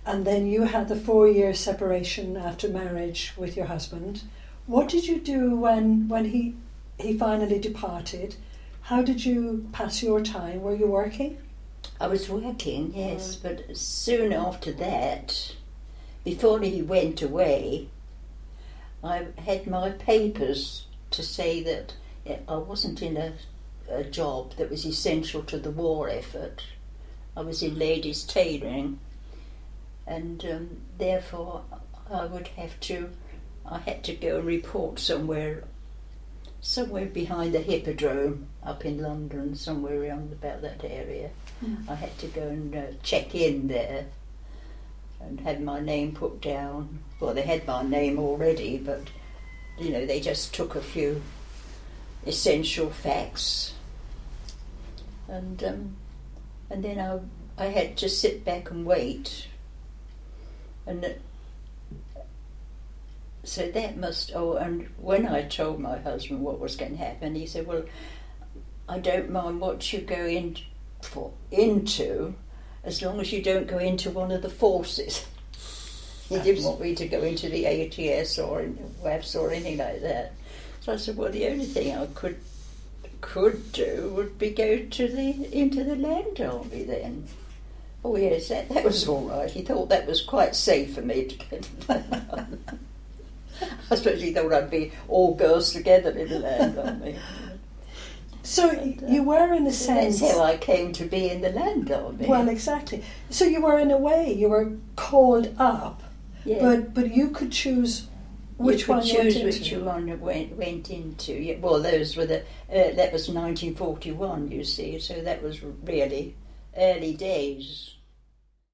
and then you had the 4-year separation after marriage with your husband. What did you do when he finally departed? How did you pass your time? Were you working? I was working, yes, but soon after that, before he went away, I had my papers to say that I wasn't in a job that was essential to the war effort. I was in ladies' tailoring, and therefore I had to go and report somewhere behind the Hippodrome up in London, somewhere around about that area. I had to go and check in there and had my name put down. Well, they had my name already, but they just took a few essential facts, and then I had to sit back and wait, and so that must. And when I told my husband what was going to happen, he said, "Well, I don't mind what you go into, as long as you don't go into one of the forces." He didn't want me to go into the ATS or WAFs or anything like that. So I said, well, the only thing I could do would be go into the Land Army then. Oh yes, that was all right. He thought that was quite safe for me to get to the Land Army. I suppose he thought I'd be all girls together in the Land Army. So you were, in a sense... That's how I came to be in the Land Army. Well, exactly. So you were, in a way, you were called up, but you could choose which one you went into. Which one went into. Yeah, well, those were that was 1941, you see, so that was really early days.